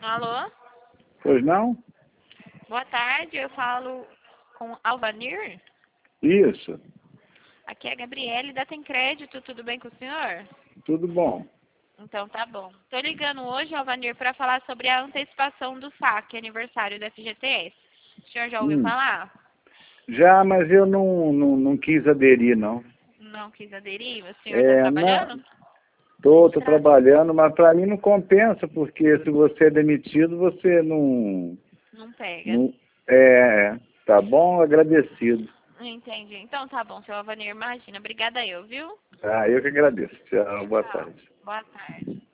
Alô? Pois não? Boa tarde, eu falo com Alvanir. Isso, Aqui é a Gabriele da Tem Crédito, tudo bem com o senhor? tudo bom. Então tá bom. Tô ligando hoje, Alvanir, para falar sobre a antecipação do saque, aniversário da FGTS. O senhor já ouviu Hum. falar? Já, mas eu não quis aderir, não. Não quis aderir? O senhor está trabalhando? Tô trabalhando, mas para mim não compensa, porque se você é demitido, você Não pega. não tá bom, agradecido. Entendi. Então tá bom, seu Alvanir, imagina. Obrigada eu, viu? Ah, eu que agradeço. Tchau, boa Tchau. tarde. Boa tarde.